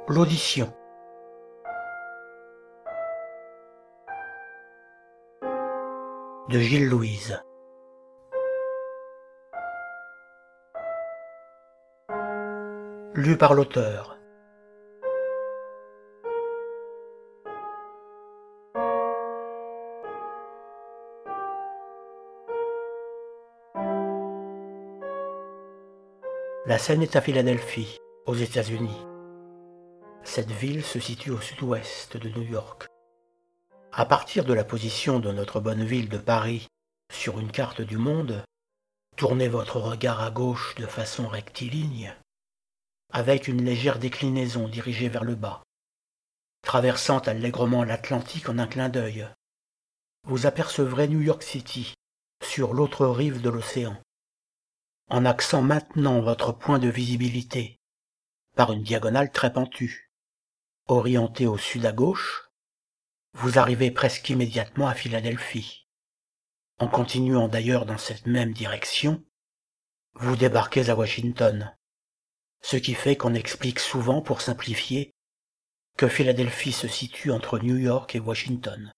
L'audition. De Gilles Louise. Lu par l'auteur. La scène est à Philadelphie, aux États-Unis. Cette ville se situe au sud-ouest de New York. À partir de la position de notre bonne ville de Paris sur une carte du monde, tournez votre regard à gauche de façon rectiligne, avec une légère déclinaison dirigée vers le bas. Traversant allègrement l'Atlantique en un clin d'œil, vous apercevrez New York City sur l'autre rive de l'océan. En axant maintenant votre point de visibilité par une diagonale très pentue, orientée au sud à gauche, vous arrivez presque immédiatement à Philadelphie. En continuant d'ailleurs dans cette même direction, vous débarquez à Washington, ce qui fait qu'on explique souvent, pour simplifier, que Philadelphie se situe entre New York et Washington.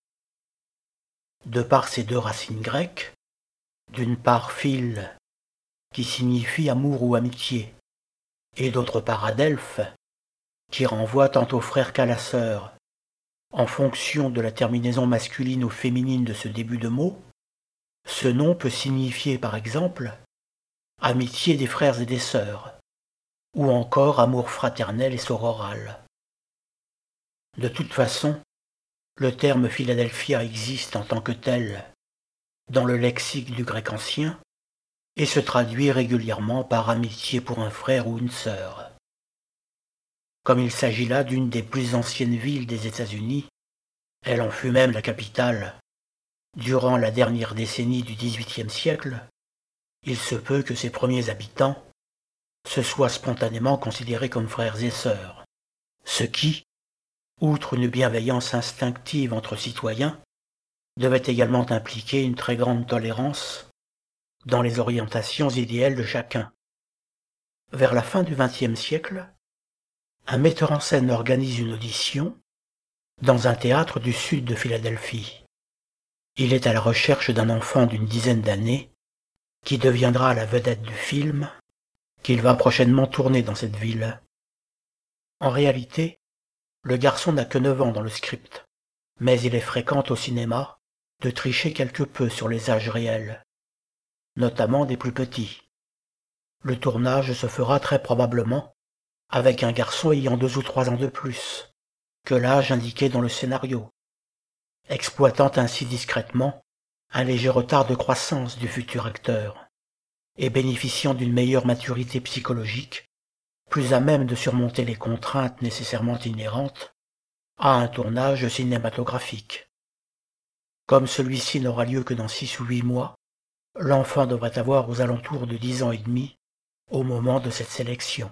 De par ces deux racines grecques, d'une part Phil, qui signifie amour ou amitié, et d'autre part Adelphes, qui renvoie tant au frère qu'à la sœur, en fonction de la terminaison masculine ou féminine de ce début de mot, ce nom peut signifier par exemple amitié des frères et des sœurs, ou encore amour fraternel et sororal. De toute façon, le terme Philadelphia existe en tant que tel dans le lexique du grec ancien et se traduit régulièrement par amitié pour un frère ou une sœur. Comme il s'agit là d'une des plus anciennes villes des États-Unis, elle en fut même la capitale, durant la dernière décennie du XVIIIe siècle, il se peut que ses premiers habitants se soient spontanément considérés comme frères et sœurs, ce qui, outre une bienveillance instinctive entre citoyens, devait également impliquer une très grande tolérance dans les orientations idéales de chacun. Vers la fin du XXe siècle, un metteur en scène organise une audition dans un théâtre du sud de Philadelphie. Il est à la recherche d'un enfant d'une dizaine d'années qui deviendra la vedette du film qu'il va prochainement tourner dans cette ville. En réalité, le garçon n'a que 9 ans dans le script, mais il est fréquent au cinéma de tricher quelque peu sur les âges réels, notamment des plus petits. Le tournage se fera très probablement avec un garçon ayant 2 ou 3 ans de plus que l'âge indiqué dans le scénario, exploitant ainsi discrètement un léger retard de croissance du futur acteur et bénéficiant d'une meilleure maturité psychologique, plus à même de surmonter les contraintes nécessairement inhérentes à un tournage cinématographique. Comme celui-ci n'aura lieu que dans 6 ou 8 mois, l'enfant devrait avoir aux alentours de 10 ans et demi au moment de cette sélection.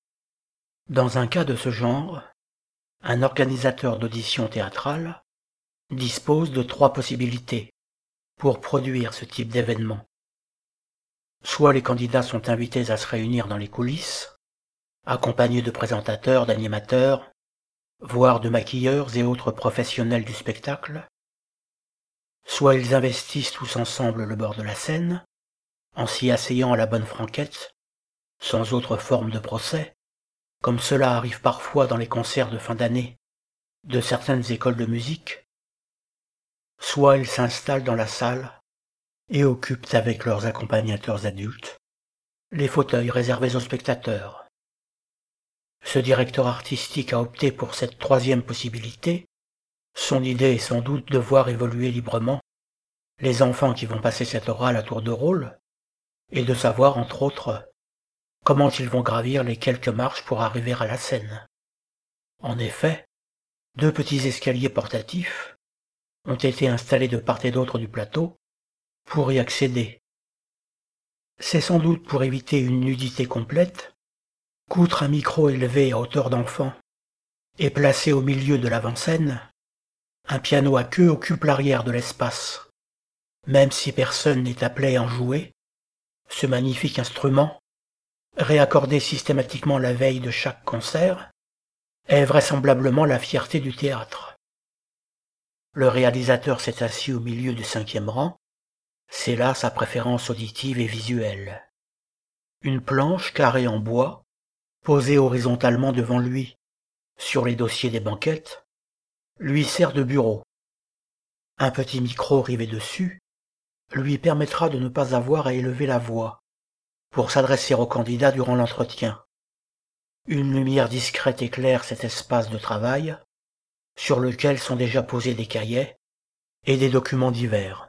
Dans un cas de ce genre, un organisateur d'audition théâtrale dispose de 3 possibilités pour produire ce type d'événement. Soit les candidats sont invités à se réunir dans les coulisses, accompagnés de présentateurs, d'animateurs, voire de maquilleurs et autres professionnels du spectacle, soit ils investissent tous ensemble le bord de la scène, en s'y asseyant à la bonne franquette, sans autre forme de procès, comme cela arrive parfois dans les concerts de fin d'année de certaines écoles de musique, soit ils s'installent dans la salle et occupent avec leurs accompagnateurs adultes les fauteuils réservés aux spectateurs. Ce directeur artistique a opté pour cette 3e possibilité. Son idée est sans doute de voir évoluer librement les enfants qui vont passer cette orale à tour de rôle et de savoir, entre autres, comment ils vont gravir les quelques marches pour arriver à la scène. En effet, 2 petits escaliers portatifs ont été installés de part et d'autre du plateau pour y accéder. C'est sans doute pour éviter une nudité complète qu'outre un micro élevé à hauteur d'enfant et placé au milieu de l'avant-scène, un piano à queue occupe l'arrière de l'espace. Même si personne n'est appelé à en jouer, ce magnifique instrument, réaccordé systématiquement la veille de chaque concert, est vraisemblablement la fierté du théâtre. Le réalisateur s'est assis au milieu du 5e rang, c'est là sa préférence auditive et visuelle. Une planche carrée en bois, posée horizontalement devant lui, sur les dossiers des banquettes, lui sert de bureau. Un petit micro rivé dessus lui permettra de ne pas avoir à élever la voix pour s'adresser aux candidats durant l'entretien. Une lumière discrète éclaire cet espace de travail, sur lequel sont déjà posés des cahiers et des documents divers.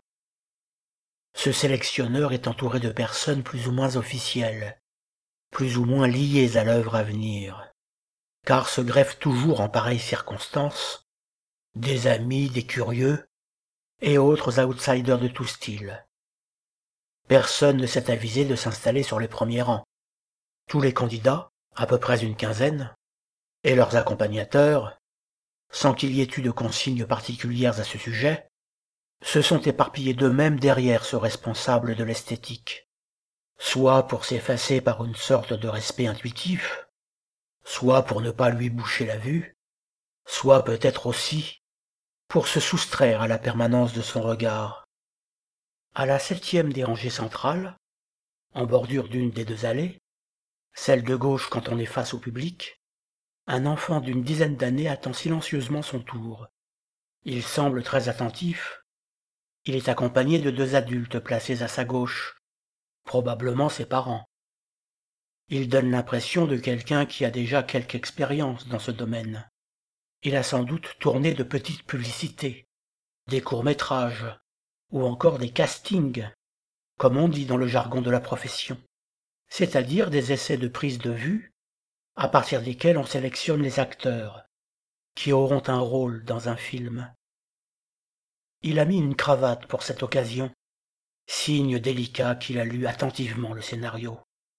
Ce sélectionneur est entouré de personnes plus ou moins officielles, plus ou moins liées à l'œuvre à venir, car se greffent toujours en pareilles circonstances des amis, des curieux et autres outsiders de tout style. Personne ne s'est avisé de s'installer sur les premiers rangs. Tous les candidats, à peu près une quinzaine, et leurs accompagnateurs, sans qu'il y ait eu de consignes particulières à ce sujet, se sont éparpillés d'eux-mêmes derrière ce responsable de l'esthétique, soit pour s'effacer par une sorte de respect intuitif, soit pour ne pas lui boucher la vue, soit peut-être aussi pour se soustraire à la permanence de son regard. À la 7e des rangées centrales, en bordure d'une des deux allées, celle de gauche quand on est face au public, un enfant d'une dizaine d'années attend silencieusement son tour. Il semble très attentif. Il est accompagné de 2 adultes placés à sa gauche, probablement ses parents. Il donne l'impression de quelqu'un qui a déjà quelque expérience dans ce domaine. Il a sans doute tourné de petites publicités, des courts-métrages, ou encore des castings, comme on dit dans le jargon de la profession, c'est-à-dire des essais de prise de vue, à partir desquels on sélectionne les acteurs, qui auront un rôle dans un film. Il a mis une cravate pour cette occasion, signe délicat qu'il a lu attentivement le scénario.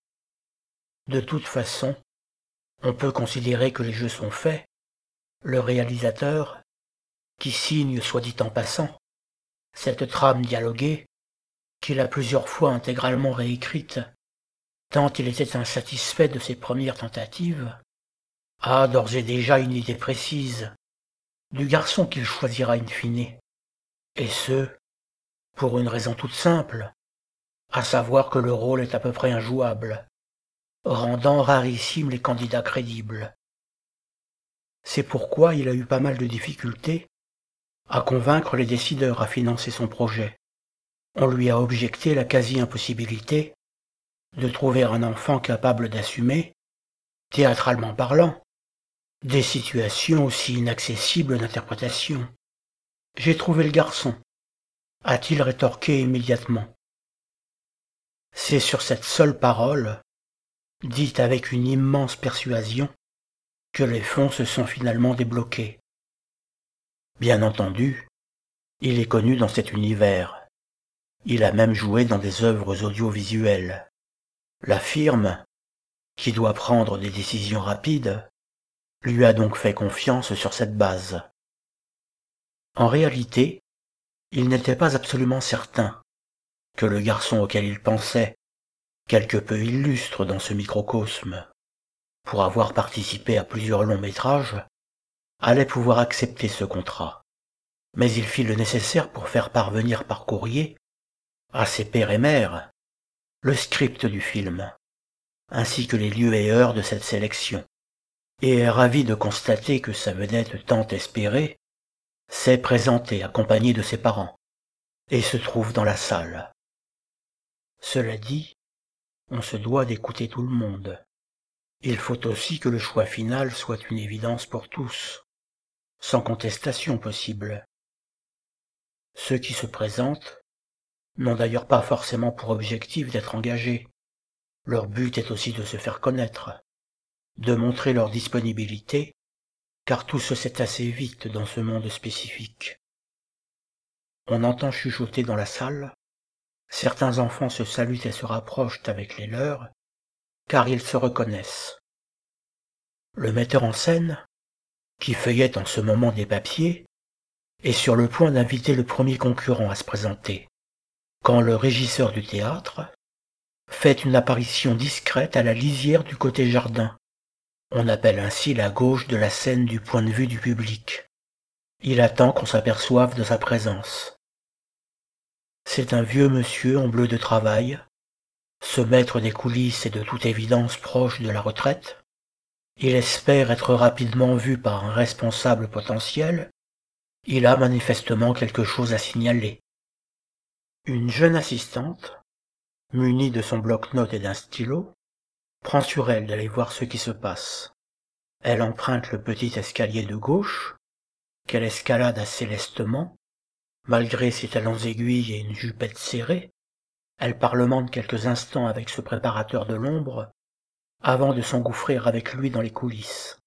De toute façon, on peut considérer que les jeux sont faits. Le réalisateur, qui signe, soit dit en passant, cette trame dialoguée, qu'il a plusieurs fois intégralement réécrite, tant il était insatisfait de ses premières tentatives, a d'ores et déjà une idée précise du garçon qu'il choisira in fine, et ce, pour une raison toute simple, à savoir que le rôle est à peu près injouable, rendant rarissimes les candidats crédibles. C'est pourquoi il a eu pas mal de difficultés à convaincre les décideurs à financer son projet. On lui a objecté la quasi-impossibilité de trouver un enfant capable d'assumer, théâtralement parlant, des situations aussi inaccessibles d'interprétation. « J'ai trouvé le garçon », a-t-il rétorqué immédiatement. C'est sur cette seule parole, dite avec une immense persuasion, que les fonds se sont finalement débloqués. Bien entendu, il est connu dans cet univers. Il a même joué dans des œuvres audiovisuelles. La firme, qui doit prendre des décisions rapides, lui a donc fait confiance sur cette base. En réalité, il n'était pas absolument certain que le garçon auquel il pensait, quelque peu illustre dans ce microcosme, pour avoir participé à plusieurs longs métrages, allait pouvoir accepter ce contrat. Mais il fit le nécessaire pour faire parvenir par courrier à ses père et mère le script du film, ainsi que les lieux et heures de cette sélection, et est ravi de constater que sa vedette tant espérée s'est présentée accompagnée de ses parents, et se trouve dans la salle. Cela dit, on se doit d'écouter tout le monde. Il faut aussi que le choix final soit une évidence pour tous, sans contestation possible. Ceux qui se présentent n'ont d'ailleurs pas forcément pour objectif d'être engagés. Leur but est aussi de se faire connaître, de montrer leur disponibilité, car tout se sait assez vite dans ce monde spécifique. On entend chuchoter dans la salle, certains enfants se saluent et se rapprochent avec les leurs, car ils se reconnaissent. Le metteur en scène, qui feuillette en ce moment des papiers, est sur le point d'inviter le premier concurrent à se présenter, quand le régisseur du théâtre fait une apparition discrète à la lisière du côté jardin. On appelle ainsi la gauche de la scène du point de vue du public. Il attend qu'on s'aperçoive de sa présence. C'est un vieux monsieur en bleu de travail, ce maître des coulisses est de toute évidence proche de la retraite. Il espère être rapidement vu par un responsable potentiel. Il a manifestement quelque chose à signaler. Une jeune assistante, munie de son bloc-notes et d'un stylo, prend sur elle d'aller voir ce qui se passe. Elle emprunte le petit escalier de gauche, qu'elle escalade assez lestement, malgré ses talons aiguilles et une jupette serrée. Elle parlemente quelques instants avec ce préparateur de l'ombre, avant de s'engouffrer avec lui dans les coulisses.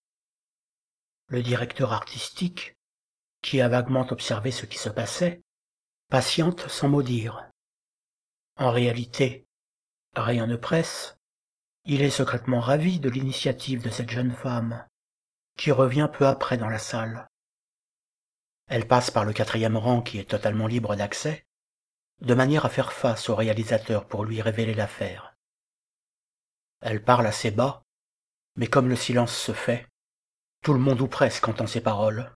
Le directeur artistique, qui a vaguement observé ce qui se passait, patiente sans mot dire. En réalité, rien ne presse. Il est secrètement ravi de l'initiative de cette jeune femme, qui revient peu après dans la salle. Elle passe par le 4e rang qui est totalement libre d'accès, de manière à faire face au réalisateur pour lui révéler l'affaire. Elle parle assez bas, mais comme le silence se fait, tout le monde ou presque entend ses paroles.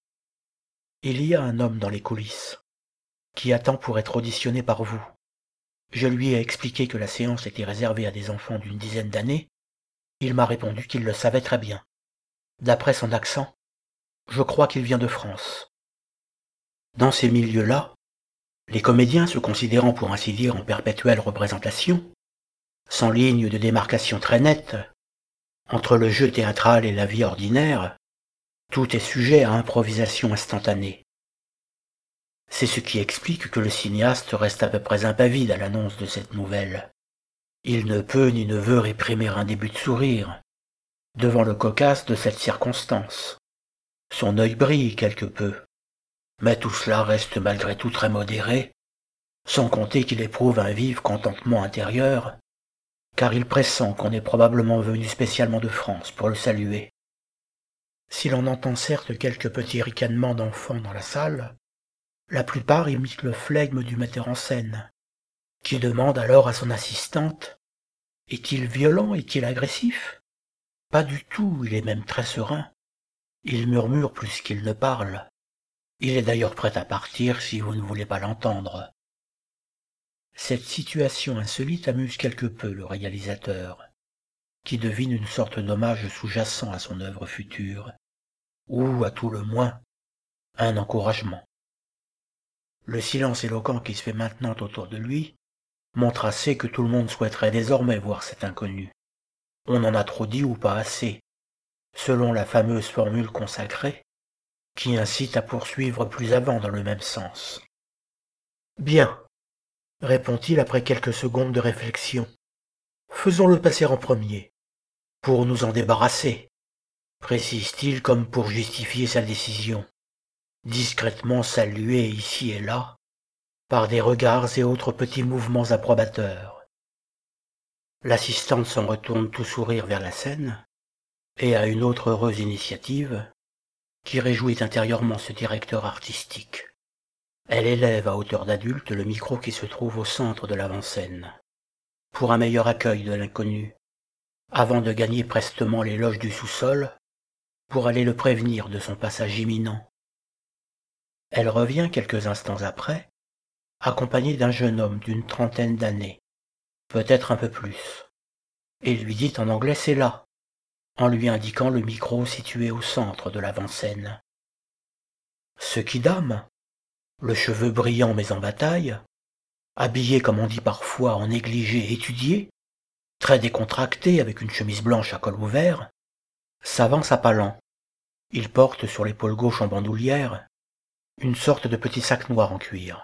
Il y a un homme dans les coulisses, qui attend pour être auditionné par vous. Je lui ai expliqué que la séance était réservée à des enfants d'une dizaine d'années. Il m'a répondu qu'il le savait très bien. D'après son accent, je crois qu'il vient de France. Dans ces milieux-là, les comédiens se considérant pour ainsi dire en perpétuelle représentation, sans ligne de démarcation très nette, entre le jeu théâtral et la vie ordinaire, tout est sujet à improvisation instantanée. C'est ce qui explique que le cinéaste reste à peu près impavide à l'annonce de cette nouvelle. Il ne peut ni ne veut réprimer un début de sourire devant le cocasse de cette circonstance. Son œil brille quelque peu, mais tout cela reste malgré tout très modéré, sans compter qu'il éprouve un vif contentement intérieur, car il pressent qu'on est probablement venu spécialement de France pour le saluer. Si l'on entend certes quelques petits ricanements d'enfants dans la salle, la plupart imitent le flegme du metteur en scène, qui demande alors à son assistante « Est-il violent, est-il agressif ?» Pas du tout, il est même très serein. Il murmure plus qu'il ne parle. Il est d'ailleurs prêt à partir si vous ne voulez pas l'entendre. Cette situation insolite amuse quelque peu le réalisateur, qui devine une sorte d'hommage sous-jacent à son œuvre future, ou, à tout le moins, un encouragement. Le silence éloquent qui se fait maintenant autour de lui montre assez que tout le monde souhaiterait désormais voir cet inconnu. On en a trop dit ou pas assez, selon la fameuse formule consacrée, qui incite à poursuivre plus avant dans le même sens. « Bien, » répond-il après quelques secondes de réflexion. « Faisons-le passer en premier, pour nous en débarrasser, précise-t-il comme pour justifier sa décision, discrètement salué ici et là, par des regards et autres petits mouvements approbateurs. L'assistante s'en retourne tout sourire vers la scène, et à une autre heureuse initiative, qui réjouit intérieurement ce directeur artistique. Elle élève à hauteur d'adulte le micro qui se trouve au centre de l'avant-scène, pour un meilleur accueil de l'inconnu, avant de gagner prestement les loges du sous-sol, pour aller le prévenir de son passage imminent. Elle revient quelques instants après, accompagnée d'un jeune homme d'une trentaine d'années, peut-être un peu plus, et lui dit en anglais « c'est là », en lui indiquant le micro situé au centre de l'avant-scène. Ce quidam, le cheveu brillant mais en bataille, habillé comme on dit parfois en négligé étudié, très décontracté avec une chemise blanche à col ouvert, s'avance à pas lents. Il porte sur l'épaule gauche en bandoulière une sorte de petit sac noir en cuir.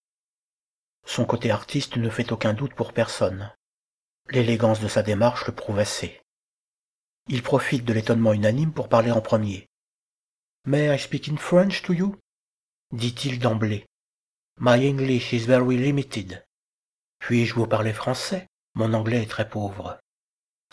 Son côté artiste ne fait aucun doute pour personne. L'élégance de sa démarche le prouve assez. Il profite de l'étonnement unanime pour parler en premier. « May I speak in French to you ?» dit-il d'emblée. « My English is very limited. » « Puis-je vous parler français? Mon anglais est très pauvre. »« Certainly, »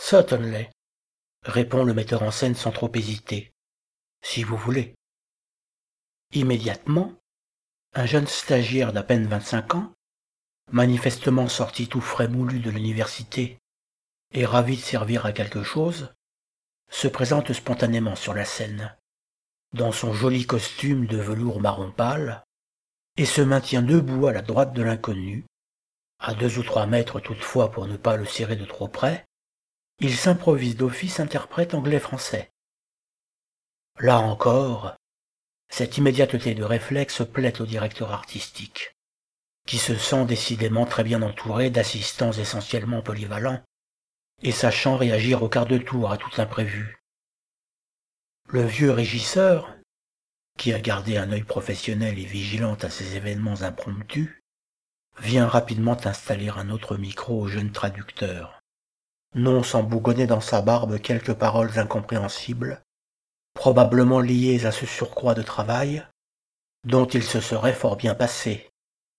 répond le metteur en scène sans trop hésiter. « Si vous voulez. » Immédiatement, un jeune stagiaire d'à peine 25 ans, manifestement sorti tout frais moulu de l'université et ravi de servir à quelque chose, se présente spontanément sur la scène, dans son joli costume de velours marron pâle, et se maintient debout à la droite de l'inconnu, à 2 ou 3 mètres toutefois pour ne pas le serrer de trop près. Il s'improvise d'office interprète anglais-français. Là encore, cette immédiateté de réflexe plaît au directeur artistique, qui se sent décidément très bien entouré d'assistants essentiellement polyvalents et sachant réagir au quart de tour à tout imprévu. Le vieux régisseur, qui a gardé un œil professionnel et vigilant à ces événements impromptus, vient rapidement installer un autre micro au jeune traducteur, non sans bougonner dans sa barbe quelques paroles incompréhensibles, probablement liées à ce surcroît de travail, dont il se serait fort bien passé.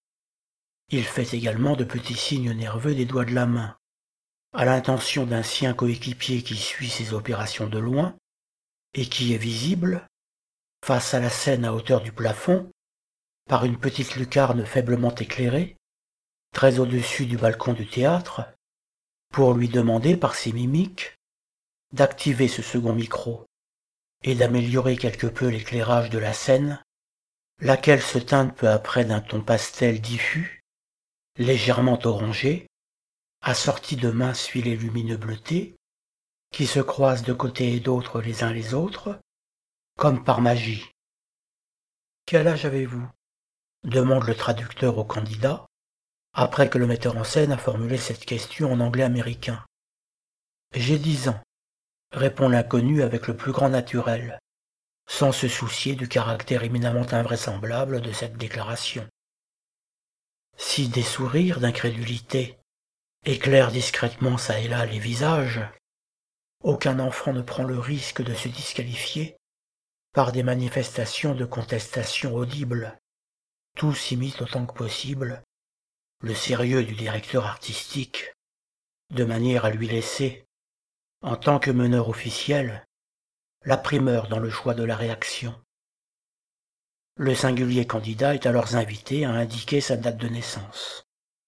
Il fait également de petits signes nerveux des doigts de la main, à l'intention d'un sien coéquipier qui suit ses opérations de loin, et qui est visible, face à la scène à hauteur du plafond, par une petite lucarne faiblement éclairée, très au-dessus du balcon du théâtre, pour lui demander par ses mimiques d'activer ce second micro et d'améliorer quelque peu l'éclairage de la scène, laquelle se teinte peu après d'un ton pastel diffus, légèrement orangé, assorti de minces filets lumineux bleutés, qui se croisent de côté et d'autre les uns les autres, comme par magie. « Quel âge avez-vous » demande le traducteur au candidat, après que le metteur en scène a formulé cette question en anglais américain. « J'ai 10 ans, répond l'inconnu avec le plus grand naturel, sans se soucier du caractère éminemment invraisemblable de cette déclaration. Si des sourires d'incrédulité éclairent discrètement çà et là les visages, aucun enfant ne prend le risque de se disqualifier par des manifestations de contestation audibles. Tous imitent autant que possible le sérieux du directeur artistique, de manière à lui laisser, en tant que meneur officiel, la primeur dans le choix de la réaction. Le singulier candidat est alors invité à indiquer sa date de naissance.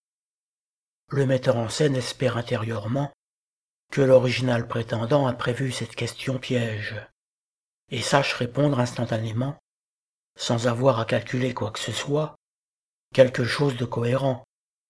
Le metteur en scène espère intérieurement que l'original prétendant a prévu cette question piège et sache répondre instantanément, sans avoir à calculer quoi que ce soit, quelque chose de cohérent.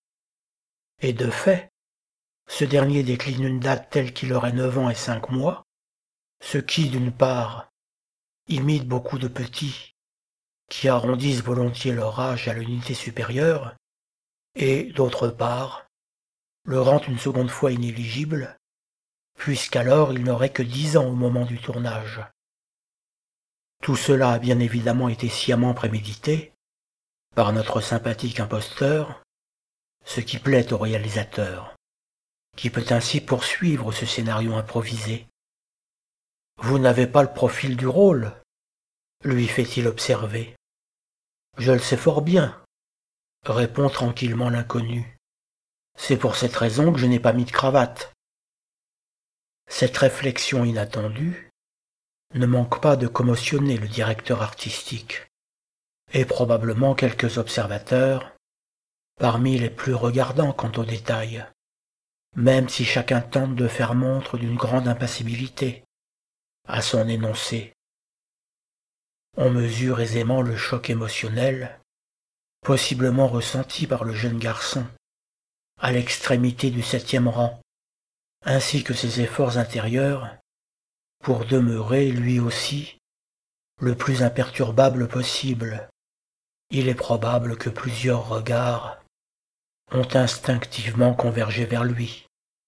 Et de fait, ce dernier décline une date telle qu'il aurait 9 ans et 5 mois, ce qui, d'une part, imite beaucoup de petits qui arrondissent volontiers leur âge à l'unité supérieure, et, d'autre part, le rend une seconde fois inéligible, puisqu'alors il n'aurait que 10 ans au moment du tournage. Tout cela a bien évidemment été sciemment prémédité par notre sympathique imposteur, ce qui plaît au réalisateur, qui peut ainsi poursuivre ce scénario improvisé. « Vous n'avez pas le profil du rôle » lui fait-il observer. « Je le sais fort bien » répond tranquillement l'inconnu. « C'est pour cette raison que je n'ai pas mis de cravate. » Cette réflexion inattendue ne manque pas de commotionner le directeur artistique, et probablement quelques observateurs, parmi les plus regardants quant aux détails, même si chacun tente de faire montre d'une grande impassibilité à son énoncé. On mesure aisément le choc émotionnel, possiblement ressenti par le jeune garçon, à l'extrémité du 7e rang, ainsi que ses efforts intérieurs pour demeurer, lui aussi, le plus imperturbable possible. Il est probable que plusieurs regards ont instinctivement convergé vers lui.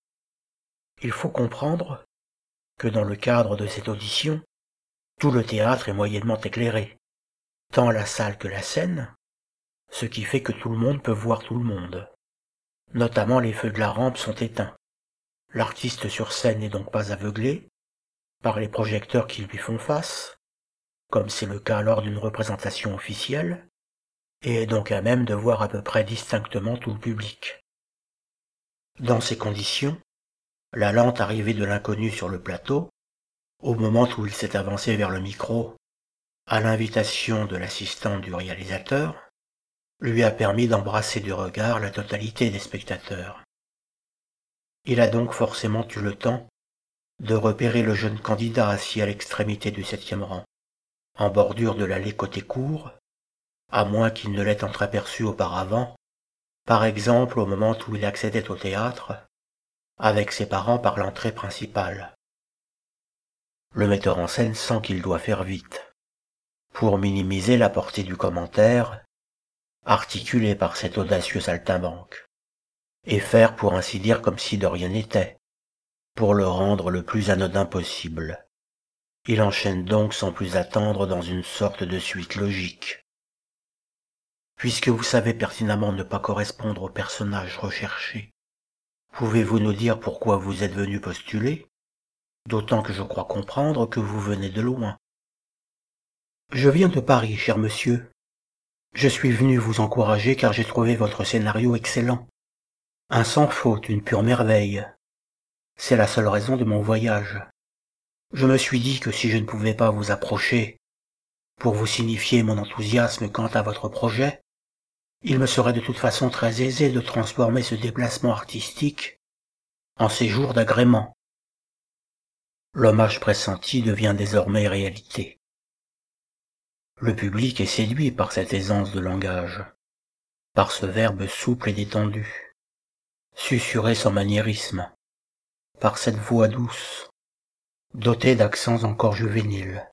Il faut comprendre que dans le cadre de cette audition, tout le théâtre est moyennement éclairé, tant la salle que la scène, ce qui fait que tout le monde peut voir tout le monde. Notamment les feux de la rampe sont éteints. L'artiste sur scène n'est donc pas aveuglé par les projecteurs qui lui font face, comme c'est le cas lors d'une représentation officielle, et est donc à même de voir à peu près distinctement tout le public. Dans ces conditions, la lente arrivée de l'inconnu sur le plateau, au moment où il s'est avancé vers le micro, à l'invitation de l'assistante du réalisateur, lui a permis d'embrasser du regard la totalité des spectateurs. Il a donc forcément eu le temps de repérer le jeune candidat assis à l'extrémité du 7e rang, en bordure de l'allée côté cour, à moins qu'il ne l'ait entreaperçu auparavant, par exemple au moment où il accédait au théâtre, avec ses parents par l'entrée principale. Le metteur en scène sent qu'il doit faire vite, pour minimiser la portée du commentaire, articulé par cet audacieux saltimbanque, et faire pour ainsi dire comme si de rien n'était, pour le rendre le plus anodin possible. Il enchaîne donc sans plus attendre dans une sorte de suite logique. Puisque vous savez pertinemment ne pas correspondre au personnage recherché, pouvez-vous nous dire pourquoi vous êtes venu postuler, d'autant que je crois comprendre que vous venez de loin. Je viens de Paris, cher monsieur. Je suis venu vous encourager car j'ai trouvé votre scénario excellent. Un sans faute, une pure merveille. C'est la seule raison de mon voyage. Je me suis dit que si je ne pouvais pas vous approcher pour vous signifier mon enthousiasme quant à votre projet, il me serait de toute façon très aisé de transformer ce déplacement artistique en séjour d'agrément. L'hommage pressenti devient désormais réalité. Le public est séduit par cette aisance de langage, par ce verbe souple et détendu, susurré sans maniérisme, par cette voix douce, dotée d'accents encore juvéniles.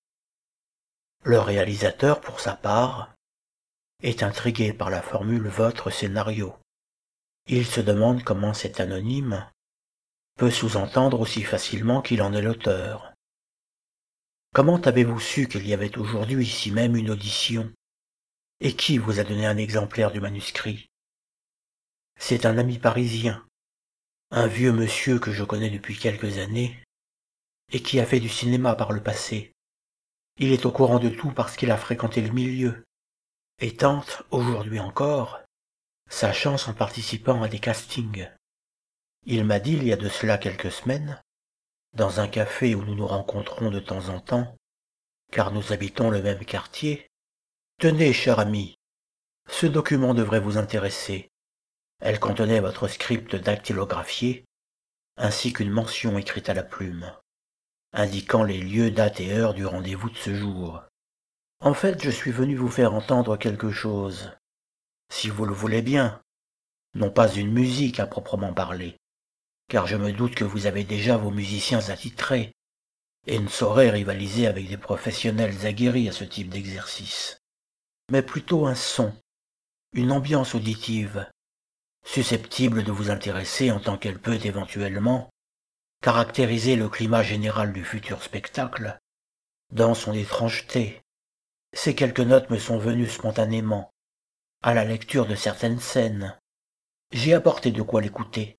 Le réalisateur, pour sa part, est intrigué par la formule « votre scénario ». Il se demande comment cet anonyme peut sous-entendre aussi facilement qu'il en est l'auteur. Comment avez-vous su qu'il y avait aujourd'hui ici même une audition? Et qui vous a donné un exemplaire du manuscrit? C'est un ami parisien, un vieux monsieur que je connais depuis quelques années, et qui a fait du cinéma par le passé. Il est au courant de tout parce qu'il a fréquenté le milieu, et tente, aujourd'hui encore, sa chance en participant à des castings. Il m'a dit il y a de cela quelques semaines, dans un café où nous nous rencontrons de temps en temps, car nous habitons le même quartier, « Tenez, cher ami, ce document devrait vous intéresser. Elle contenait votre script dactylographié, ainsi qu'une mention écrite à la plume, indiquant les lieux, dates et heures du rendez-vous de ce jour. En fait, je suis venu vous faire entendre quelque chose, si vous le voulez bien, non pas une musique à proprement parler, car je me doute que vous avez déjà vos musiciens attitrés, et ne saurez rivaliser avec des professionnels aguerris à ce type d'exercice, mais plutôt un son, une ambiance auditive, susceptible de vous intéresser en tant qu'elle peut éventuellement caractériser le climat général du futur spectacle dans son étrangeté. Ces quelques notes me sont venues spontanément, à la lecture de certaines scènes. J'ai apporté de quoi l'écouter.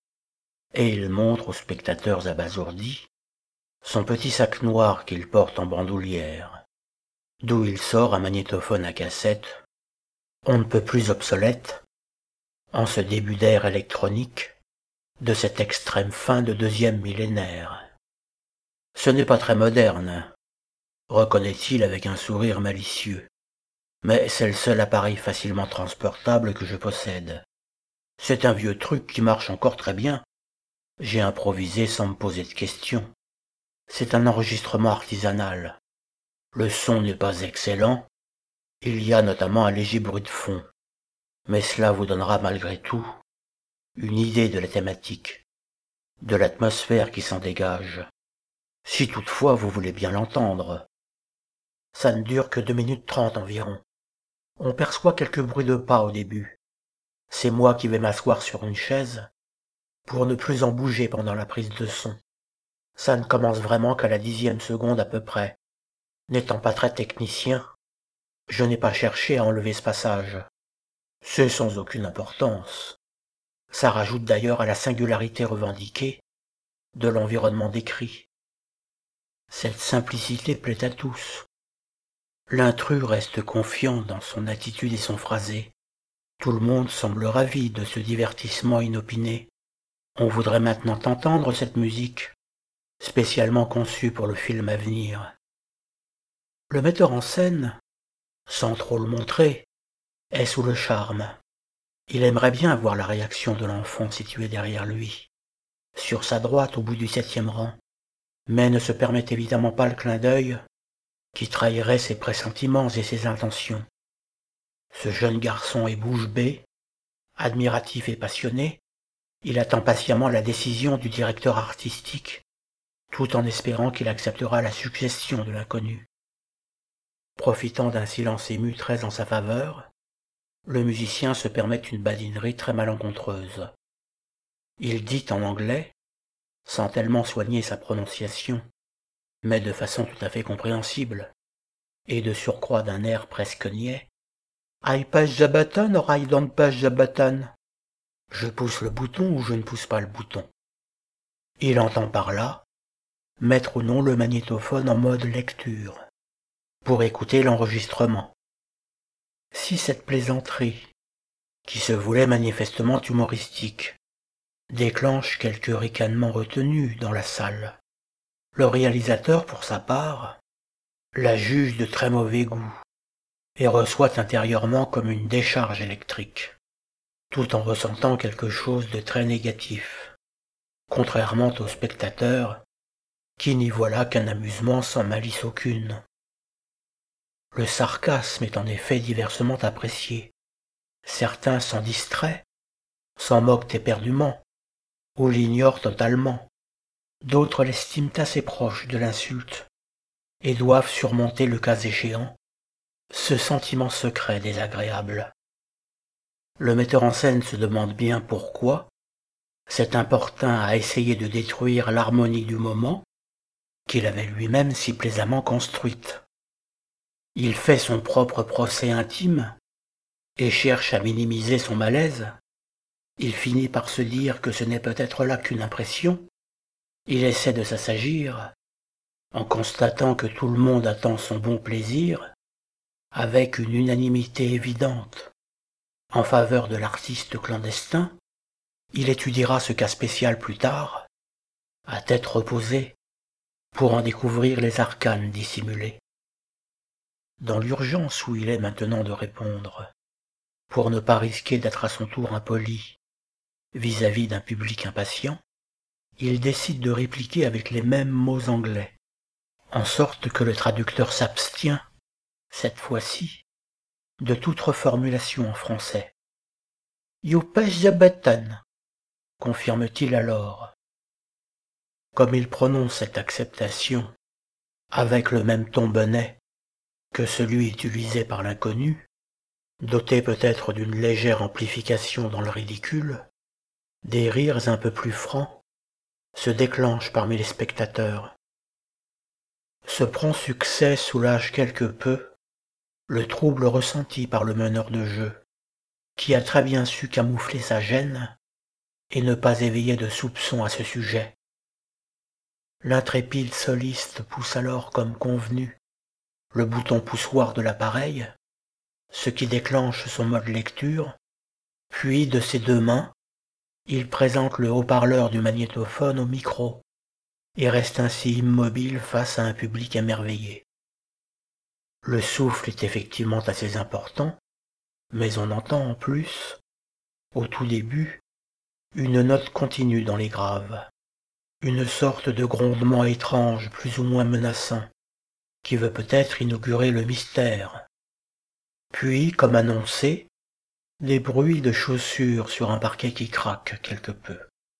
Et il montre aux spectateurs abasourdis son petit sac noir qu'il porte en bandoulière, d'où il sort un magnétophone à cassette, on ne peut plus obsolète, en ce début d'ère électronique, de cette extrême fin de deuxième millénaire. Ce n'est pas très moderne, reconnaît-il avec un sourire malicieux, mais c'est le seul appareil facilement transportable que je possède. C'est un vieux truc qui marche encore très bien. J'ai improvisé sans me poser de questions. C'est un enregistrement artisanal. Le son n'est pas excellent. Il y a notamment un léger bruit de fond. Mais cela vous donnera malgré tout une idée de la thématique, de l'atmosphère qui s'en dégage. Si toutefois vous voulez bien l'entendre. Ça ne dure que 2 minutes 30 environ. On perçoit quelques bruits de pas au début. C'est moi qui vais m'asseoir sur une chaise pour ne plus en bouger pendant la prise de son. Ça ne commence vraiment qu'à la 10e seconde à peu près. N'étant pas très technicien, je n'ai pas cherché à enlever ce passage. C'est sans aucune importance. Ça rajoute d'ailleurs à la singularité revendiquée de l'environnement décrit. Cette simplicité plaît à tous. L'intrus reste confiant dans son attitude et son phrasé. Tout le monde semble ravi de ce divertissement inopiné. On voudrait maintenant entendre cette musique, spécialement conçue pour le film à venir. Le metteur en scène, sans trop le montrer, est sous le charme. Il aimerait bien voir la réaction de l'enfant situé derrière lui, sur sa droite au bout du 7e rang. mais ne se permet évidemment pas le clin d'œil qui trahirait ses pressentiments et ses intentions. Ce jeune garçon est bouche bée, admiratif et passionné, il attend patiemment la décision du directeur artistique, tout en espérant qu'il acceptera la suggestion de l'inconnu. Profitant d'un silence ému très en sa faveur, le musicien se permet une badinerie très malencontreuse. Il dit en anglais, sans tellement soigner sa prononciation, mais de façon tout à fait compréhensible, et de surcroît d'un air presque niais, « I push the button or I don't push the button ?» Je pousse le bouton ou je ne pousse pas le bouton. Il entend par là mettre ou non le magnétophone en mode lecture, pour écouter l'enregistrement. Si cette plaisanterie, qui se voulait manifestement humoristique, déclenche quelques ricanements retenus dans la salle, le réalisateur, pour sa part, la juge de très mauvais goût et reçoit intérieurement comme une décharge électrique, tout en ressentant quelque chose de très négatif, contrairement au spectateur qui n'y voit là qu'un amusement sans malice aucune. Le sarcasme est en effet diversement apprécié. Certains s'en distraient, s'en moquent éperdument, ou l'ignorent totalement. D'autres l'estiment assez proche de l'insulte, et doivent surmonter le cas échéant ce sentiment secret désagréable. Le metteur en scène se demande bien pourquoi cet importun a essayé de détruire l'harmonie du moment qu'il avait lui-même si plaisamment construite. Il fait son propre procès intime et cherche à minimiser son malaise. Il finit par se dire que ce n'est peut-être là qu'une impression. Il essaie de s'assagir en constatant que tout le monde attend son bon plaisir avec une unanimité évidente. En faveur de l'artiste clandestin, il étudiera ce cas spécial plus tard, à tête reposée, pour en découvrir les arcanes dissimulés. Dans l'urgence où il est maintenant de répondre, pour ne pas risquer d'être à son tour impoli vis-à-vis d'un public impatient, il décide de répliquer avec les mêmes mots anglais, en sorte que le traducteur s'abstient, cette fois-ci, de toute reformulation en français. « You push the button », confirme-t-il alors. Comme il prononce cette acceptation avec le même ton bonnet que celui utilisé par l'inconnu, doté peut-être d'une légère amplification dans le ridicule, des rires un peu plus francs se déclenchent parmi les spectateurs. Ce prompt succès soulage quelque peu le trouble ressenti par le meneur de jeu, qui a très bien su camoufler sa gêne et ne pas éveiller de soupçons à ce sujet. L'intrépide soliste pousse alors comme convenu le bouton poussoir de l'appareil, ce qui déclenche son mode lecture, puis de ses deux mains, il présente le haut-parleur du magnétophone au micro et reste ainsi immobile face à un public émerveillé. Le souffle est effectivement assez important, mais on entend en plus, au tout début, une note continue dans les graves, une sorte de grondement étrange plus ou moins menaçant, qui veut peut-être inaugurer le mystère. Puis, comme annoncé, des bruits de chaussures sur un parquet qui craque quelque peu.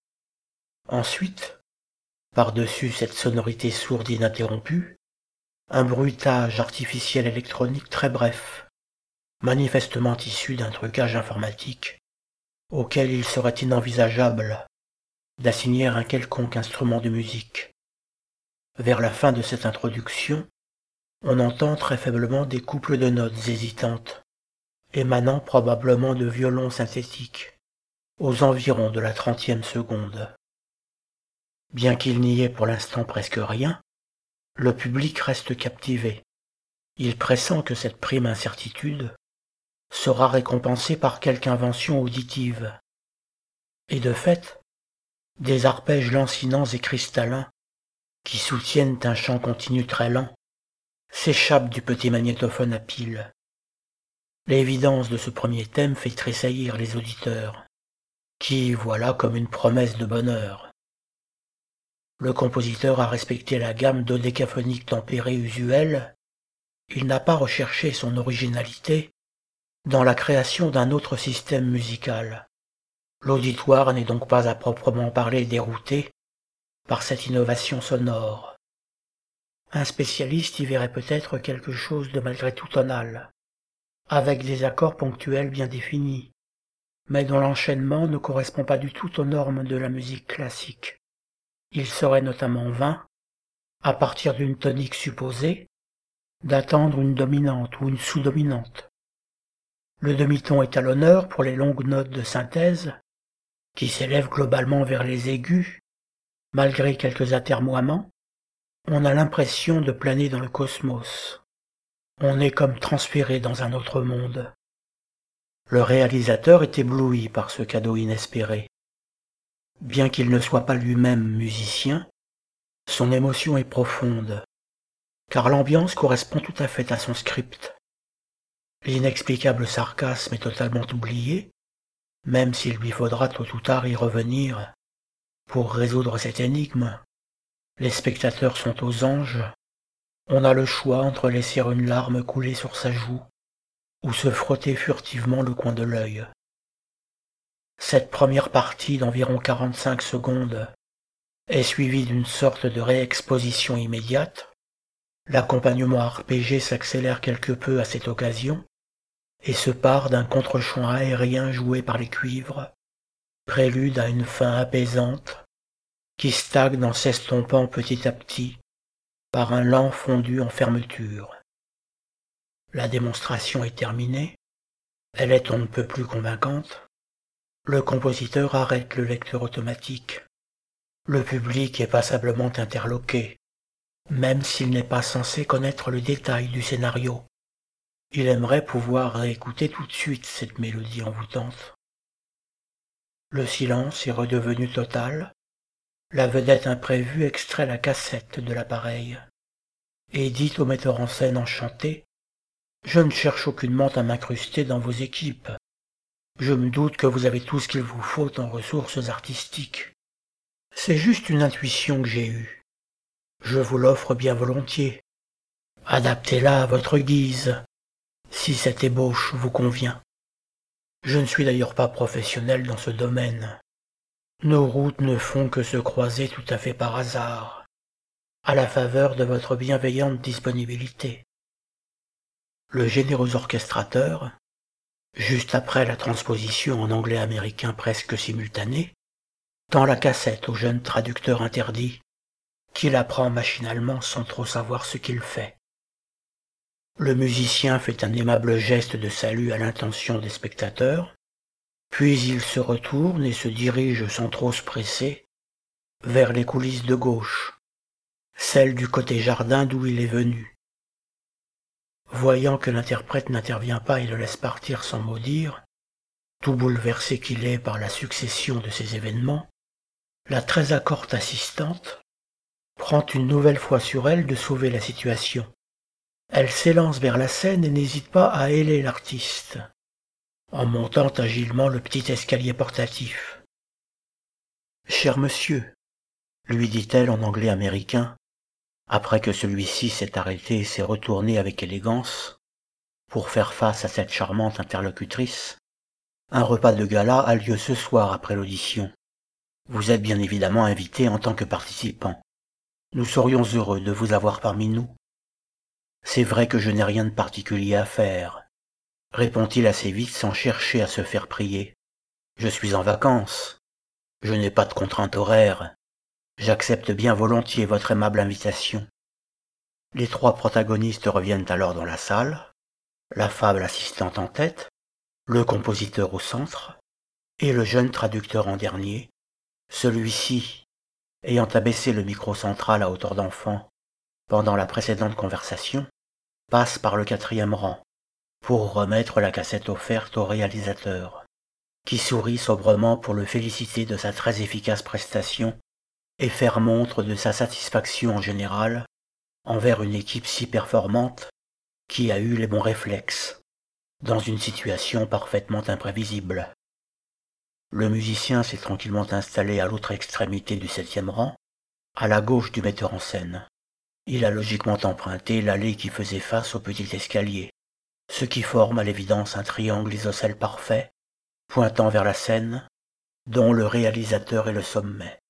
Ensuite, par-dessus cette sonorité sourde ininterrompue, un bruitage artificiel électronique très bref, manifestement issu d'un trucage informatique, auquel il serait inenvisageable d'assigner un quelconque instrument de musique. Vers la fin de cette introduction, on entend très faiblement des couples de notes hésitantes, émanant probablement de violons synthétiques, aux environs de la 30e seconde. Bien qu'il n'y ait pour l'instant presque rien, le public reste captivé. Il pressent que cette prime incertitude sera récompensée par quelque invention auditive. Et de fait, des arpèges lancinants et cristallins, qui soutiennent un chant continu très lent, s'échappent du petit magnétophone à pile. L'évidence de ce premier thème fait tressaillir les auditeurs, qui y voient là comme une promesse de bonheur. le compositeur a respecté la gamme dodécaphonique tempérée usuelle, il n'a pas recherché son originalité dans la création d'un autre système musical. L'auditoire n'est donc pas à proprement parler dérouté par cette innovation sonore. Un spécialiste y verrait peut-être quelque chose de malgré tout tonal, avec des accords ponctuels bien définis, mais dont l'enchaînement ne correspond pas du tout aux normes de la musique classique. Il serait notamment vain, à partir d'une tonique supposée, d'attendre une dominante ou une sous-dominante. Le demi-ton est à l'honneur pour les longues notes de synthèse, qui s'élèvent globalement vers les aigus, malgré quelques atermoiements. On a l'impression de planer dans le cosmos. On est comme transféré dans un autre monde. Le réalisateur est ébloui par ce cadeau inespéré. Bien qu'il ne soit pas lui-même musicien, son émotion est profonde, car l'ambiance correspond tout à fait à son script. L'inexplicable sarcasme est totalement oublié, même s'il lui faudra tôt ou tard y revenir pour résoudre cette énigme. Les spectateurs sont aux anges. On a le choix entre laisser une larme couler sur sa joue ou se frotter furtivement le coin de l'œil. Cette première partie d'environ 45 secondes est suivie d'une sorte de réexposition immédiate. L'accompagnement arpégé s'accélère quelque peu à cette occasion et se part d'un contre-champ aérien joué par les cuivres, prélude à une fin apaisante qui stagne en s'estompant petit à petit par un lent fondu en fermeture. La démonstration est terminée, elle est on ne peut plus convaincante. Le compositeur arrête le lecteur automatique. Le public est passablement interloqué, même s'il n'est pas censé connaître le détail du scénario. Il aimerait pouvoir réécouter tout de suite cette mélodie envoûtante. Le silence est redevenu total. La vedette imprévue extrait la cassette de l'appareil et dit au metteur en scène enchanté : « Je ne cherche aucunement à m'incruster dans vos équipes. Je me doute que vous avez tout ce qu'il vous faut en ressources artistiques. C'est juste une intuition que j'ai eue. Je vous l'offre bien volontiers. Adaptez-la à votre guise, si cette ébauche vous convient. Je ne suis d'ailleurs pas professionnel dans ce domaine. Nos routes ne font que se croiser tout à fait par hasard, à la faveur de votre bienveillante disponibilité. » Le généreux orchestrateur, juste après la transposition en anglais-américain presque simultanée, tend la cassette au jeune traducteur interdit, qui la prend machinalement sans trop savoir ce qu'il fait. Le musicien fait un aimable geste de salut à l'intention des spectateurs, puis il se retourne et se dirige sans trop se presser vers les coulisses de gauche, celles du côté jardin d'où il est venu. Voyant que l'interprète n'intervient pas et le laisse partir sans mot dire, tout bouleversé qu'il est par la succession de ces événements, la très accorte assistante prend une nouvelle fois sur elle de sauver la situation. Elle s'élance vers la scène et n'hésite pas à héler l'artiste, en montant agilement le petit escalier portatif. « Cher monsieur, » lui dit-elle en anglais américain, après que celui-ci s'est arrêté et s'est retourné avec élégance pour faire face à cette charmante interlocutrice, « un repas de gala a lieu ce soir après l'audition. Vous êtes bien évidemment invité en tant que participant. Nous serions heureux de vous avoir parmi nous. » « C'est vrai que je n'ai rien de particulier à faire, » répond-il assez vite sans chercher à se faire prier. « Je suis en vacances. Je n'ai pas de contrainte horaire. J'accepte bien volontiers votre aimable invitation. » Les trois protagonistes reviennent alors dans la salle, l'affable assistante en tête, le compositeur au centre, et le jeune traducteur en dernier, celui-ci ayant abaissé le micro central à hauteur d'enfant pendant la précédente conversation, passe par le 4e rang pour remettre la cassette offerte au réalisateur, qui sourit sobrement pour le féliciter de sa très efficace prestation et faire montre de sa satisfaction en général envers une équipe si performante qui a eu les bons réflexes, dans une situation parfaitement imprévisible. Le musicien s'est tranquillement installé à l'autre extrémité du 7e rang, à la gauche du metteur en scène. Il a logiquement emprunté l'allée qui faisait face au petit escalier, ce qui forme à l'évidence un triangle isocèle parfait, pointant vers la scène, dont le réalisateur est le sommet.